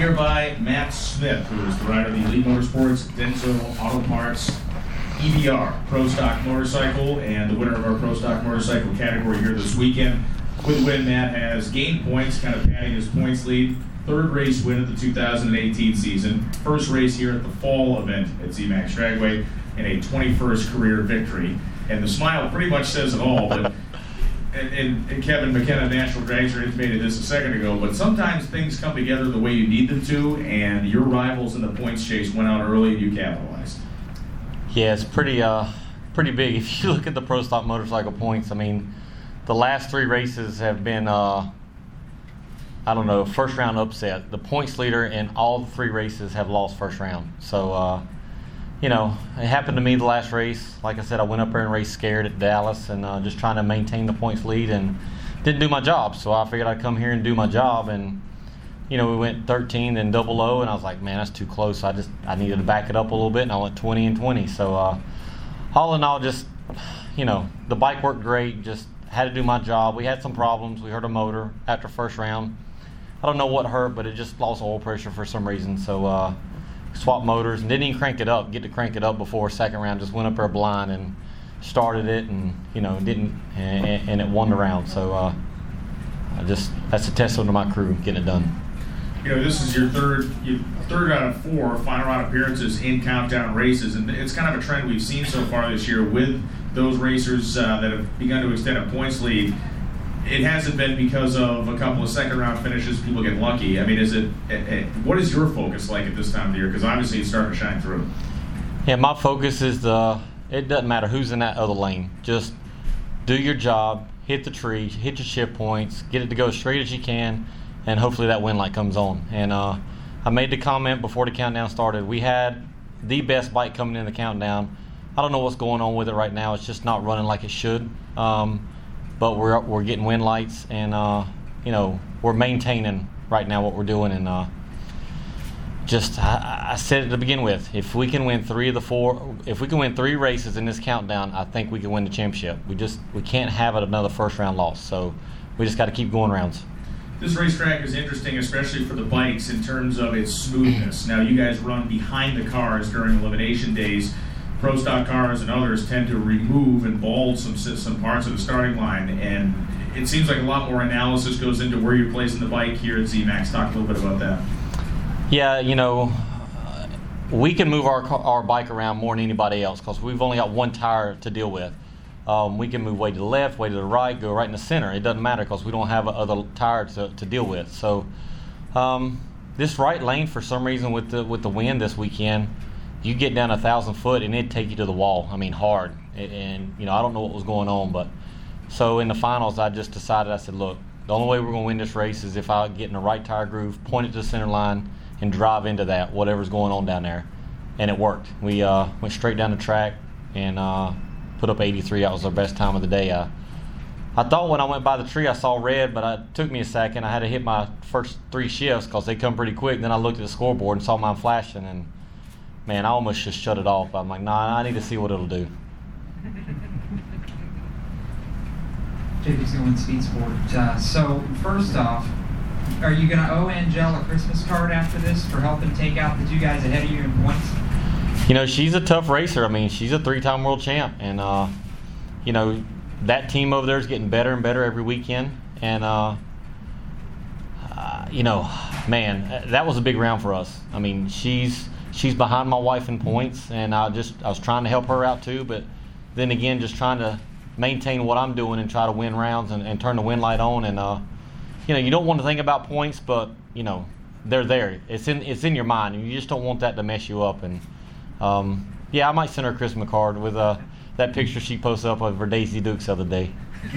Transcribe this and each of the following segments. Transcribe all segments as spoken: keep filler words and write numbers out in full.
here by Matt Smith, who is the rider of the Elite Motorsports Denso Auto Parts E B R Pro Stock Motorcycle and the winner of our Pro Stock Motorcycle category here this weekend. With the win, Matt has gained points, kind of padding his points lead. Third race win of the two thousand eighteen season. First race here at the fall event at Z MAX Dragway, and a twenty-first career victory. And the smile pretty much says it all. But and, and, and Kevin McKenna, National Dragster, intimated this a second ago. But sometimes things come together the way you need them to, and your rivals in the points chase went out early, and you capitalized. Yeah, it's pretty uh pretty big. If you look at the Pro Stock Motorcycle points, I mean, the last three races have been uh I don't know, first round upset. The points leader in all the three races have lost first round. So, uh, you know, it happened to me the last race. Like I said, I went up there and raced scared at Dallas and uh, just trying to maintain the points lead and didn't do my job. So I figured I'd come here and do my job. And, you know, we went thirteen, then double O, and I was like, man, that's too close. I just, I needed to back it up a little bit, and I went twenty and twenty. So, uh, all in all, just, you know, the bike worked great. Just had to do my job. We had some problems. We hurt a motor after first round. I don't know what hurt, but it just lost oil pressure for some reason. So uh, swapped motors and didn't even crank it up, get to crank it up before second round. Just went up there blind and started it, and you know didn't, and, and it won the round. So uh, I just that's a testament to my crew getting it done. You know, this is your third, your third out of four final round appearances in countdown races, and it's kind of a trend we've seen so far this year with those racers uh, that have begun to extend a points lead. It hasn't been because of a couple of second round finishes, people get lucky. I mean, is it, it, it what is your focus like at this time of the year? Because obviously it's starting to shine through. Yeah, my focus is the, it doesn't matter who's in that other lane. Just do your job, hit the tree, hit your shift points, get it to go as straight as you can, and hopefully that win light comes on. And uh, I made the comment before the countdown started, we had the best bike coming in the countdown. I don't know what's going on with it right now. It's just not running like it should. Um, But we're we're getting win lights, and uh, you know we're maintaining right now what we're doing, and uh, just I, I said it to begin with. If we can win three of the four, if we can win three races in this countdown, I think we can win the championship. We just we can't have it another first round loss, so we just got to keep going rounds. This racetrack is interesting, especially for the bikes in terms of its smoothness. Now you guys run behind the cars during elimination days. Pro Stock cars and others tend to remove and bald some some parts of the starting line, and it seems like a lot more analysis goes into where you're placing the bike here at Z MAX. Talk a little bit about that. Yeah, you know, we can move our our bike around more than anybody else because we've only got one tire to deal with. Um, we can move way to the left, way to the right, go right in the center. It doesn't matter because we don't have another tire to, to deal with. So um, this right lane, for some reason, with the with the wind this weekend, you get down a thousand foot and it'd take you to the wall. I mean, hard. And, and, you know, I don't know what was going on, but so in the finals, I just decided, I said, look, the only way we're going to win this race is if I get in the right tire groove, point it to the center line, and drive into that, whatever's going on down there. And it worked. We uh, went straight down the track and uh, put up eighty-three. That was our best time of the day. I, I thought when I went by the tree, I saw red, but it took me a second. I had to hit my first three shifts because they come pretty quick. Then I looked at the scoreboard and saw mine flashing, and man, I almost just shut it off. I'm like, nah, I need to see what it'll do. J P C one Speed Sport. Uh, so, first off, are you going to owe Angel a Christmas card after this for helping take out the two guys ahead of you in points? You know, she's a tough racer. I mean, she's a three-time world champ. And, uh, you know, that team over there is getting better and better every weekend. And, uh, uh, you know, man, that was a big round for us. I mean, she's... She's behind my wife in points, and I just I was trying to help her out too, but then again, just trying to maintain what I'm doing and try to win rounds and, and turn the win light on. And uh, you know, you don't want to think about points, but you know, they're there. It's in it's in your mind, and you just don't want that to mess you up. And um, yeah, I might send her a Christmas card with uh, that picture she posted up of her Daisy Dukes the other day.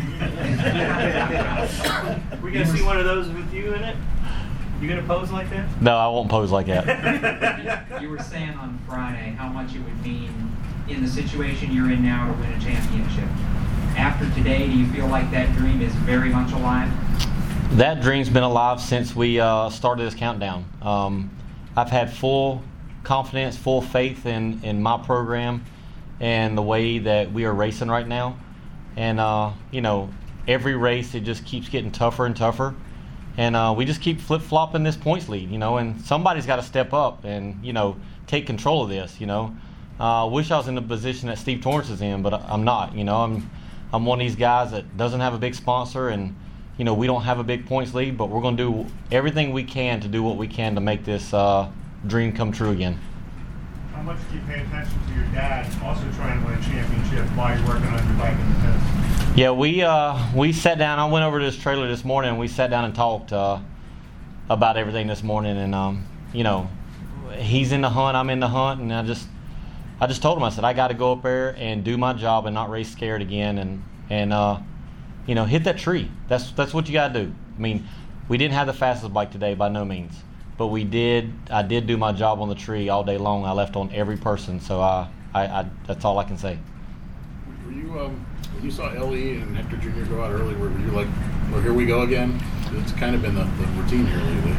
We're gonna see one of those with you in it. You gonna pose like that? No, I won't pose like that. You were saying on Friday how much it would mean in the situation you're in now to win a championship. After today, do you feel like that dream is very much alive? That dream's been alive since we uh, started this countdown. Um, I've had full confidence, full faith in, in my program and the way that we are racing right now. And, uh, you know, every race, it just keeps getting tougher and tougher. and uh, we just keep flip flopping this points lead, you know. And somebody's got to step up and you know take control of this, you know. I uh, wish I was in the position that Steve Torrance is in, but I'm not. You know, I'm I'm one of these guys that doesn't have a big sponsor, and you know we don't have a big points lead, but we're going to do everything we can to do what we can to make this uh, dream come true again. How much do you pay attention to your dad also trying to win a championship while you're working on your bike in the pits? Yeah, we uh, we sat down. I went over to this trailer this morning, and we sat down and talked uh, about everything this morning. And um, you know, he's in the hunt, I'm in the hunt, and I just I just told him, I said, I got to go up there and do my job and not race scared again, and and uh, you know, hit that tree. That's that's what you got to do. I mean, we didn't have the fastest bike today by no means. But we did. I did do my job on the tree all day long. I left on every person, so I, I, I that's all I can say. Were you, um, when you saw Ellie and Hector Junior go out early, were you like, well, here we go again? It's kind of been the, the routine here lately.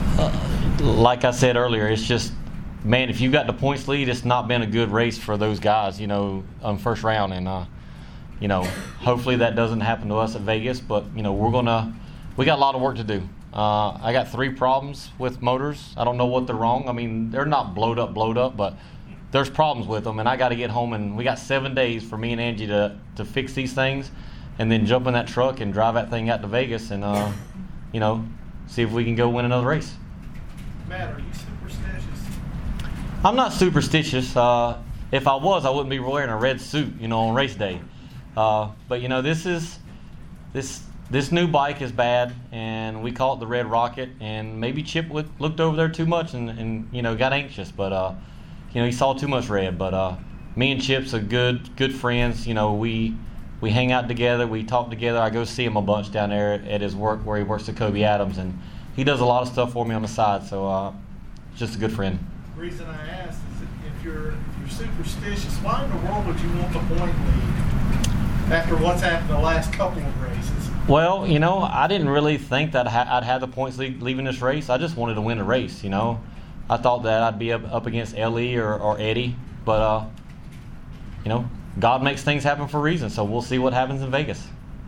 Uh, like I said earlier, it's just, man, if you got the points lead, it's not been a good race for those guys, you know, on first round, and uh, you know, hopefully that doesn't happen to us at Vegas. But you know, we're gonna, we got a lot of work to do. Uh, I got three problems with motors. I don't know what they're wrong. I mean, they're not blowed up, blowed up, but there's problems with them, and I got to get home. And we got seven days for me and Angie to, to fix these things, and then jump in that truck and drive that thing out to Vegas, and uh, you know, see if we can go win another race. Matt, are you superstitious? I'm not superstitious. Uh, if I was, I wouldn't be wearing a red suit, you know, on race day. Uh, but you know, this is this. This new bike is bad, and we call it the Red Rocket. And maybe Chip look, looked over there too much, and, and you know got anxious. But uh, you know he saw too much red. But uh, me and Chip's are good good friends. You know we we hang out together, we talk together. I go see him a bunch down there at, at his work where he works at Kobe Adams, and he does a lot of stuff for me on the side. So uh, just a good friend. The reason I asked is that if you're if you're superstitious, why in the world would you want the point lead after what's happened the last couple of races? Well, you know, I didn't really think that I'd have the points lead leaving this race. I just wanted to win the race, you know. I thought that I'd be up, up against Ellie or, or Eddie. But, uh, you know, God makes things happen for a reason. So we'll see what happens in Vegas.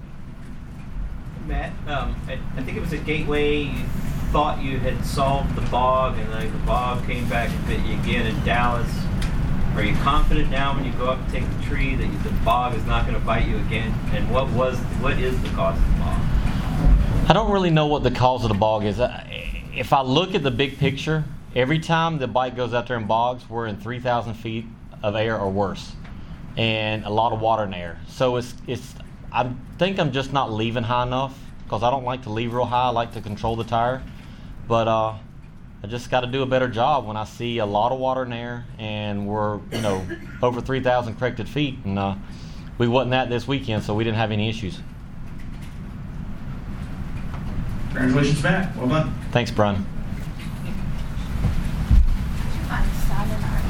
Matt, um, I, I think it was at Gateway, you thought you had solved the bog, and then the bog came back and bit you again in Dallas. Are you confident now when you go up and take the tree that the bog is not going to bite you again? And what was, what is the cause of the bog? I don't really know what the cause of the bog is. If I look at the big picture, every time the bike goes out there in bogs, we're in three thousand feet of air or worse, and a lot of water in the air. So it's it's. I think I'm just not leaving high enough, because I don't like to leave real high. I like to control the tire, but uh, I just got to do a better job when I see a lot of water in there, and we're you know over three thousand corrected feet, and uh, we wasn't that this weekend, so we didn't have any issues. Congratulations, Matt. Well done. Thanks, Brian. On Saturday.